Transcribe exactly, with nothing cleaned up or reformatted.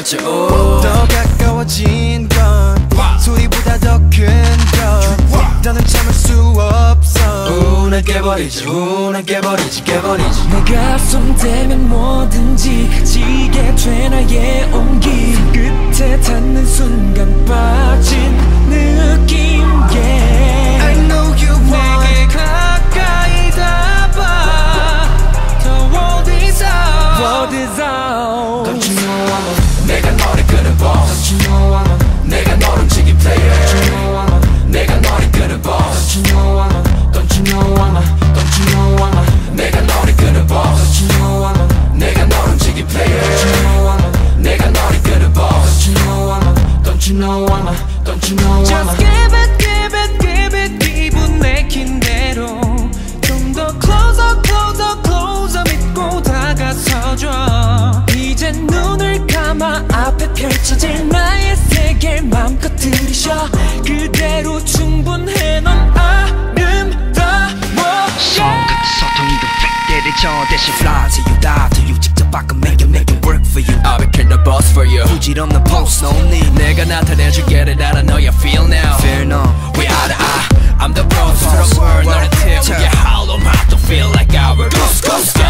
가버리지 오. 더 가까워진 건 소리보다 더 큰 것 더는 참을 수 없어. 우, 날 깨버리지 우, 날 깨버리지 깨버리지. 내 가슴 대면 뭐든지 지게 돼 나의 온기 끝에 닿는 순간 빠진 느낌 yeah. I know you want 내게 가까이 닿아 The world is out World is out Don't you know I'm a 내가 너를 끄는 boss. Don't you know I'm a 내가 널 움직인 player. Don't you know I'm a 내가 너를 끄는 boss. Don't you know I'm a Don't you know I'm a Don't you know I'm a 내가 너를 끄는 boss. Don't you know I'm a 내가 널 움직인 player. Don't you know I'm a 내가 너를 끄는 boss. Don't you know I'm a Don't you know I'm a Don't you know I'm a Just give it give it give it 기분 내킨 대로 좀 더 closer closer closer 믿고 다가서줘. 이젠 눈을 감아 앞에 펼쳐질 나의 세계를 맘껏 들이셔. 그대로 충분해 넌 아름다워 손끝 소통이고 팩대를 저 대신 fly to you die to you 직접 바꿔 make it make it work for you. I became the boss for you. 부질없는 post no need. 내가 나타내줄게 that I know you feel now. Fear no. We are the I. I'm the boss of the world. 너는 tear. We get hollow. I don't feel like our ghost ghost.